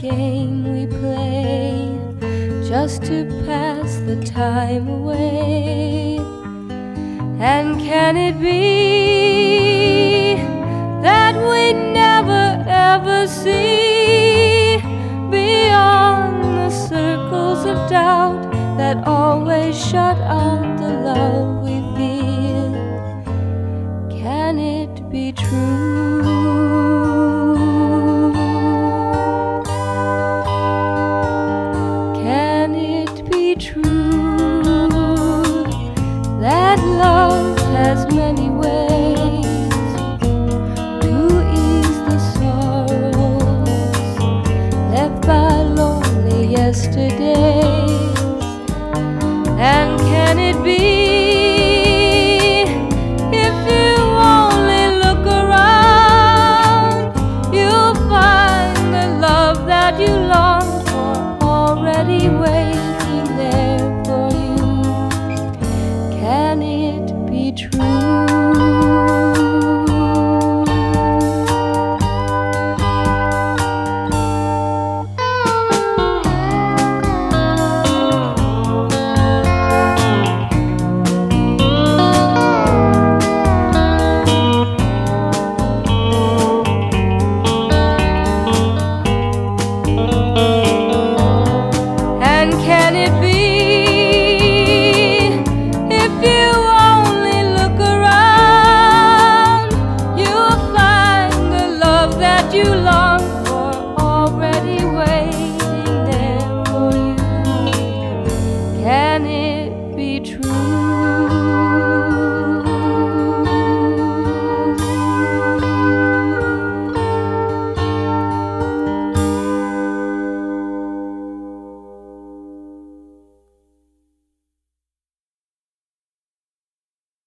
game we play just to pass the time away? And can it be that we never ever see beyond the circles of doubt that always shut out the love we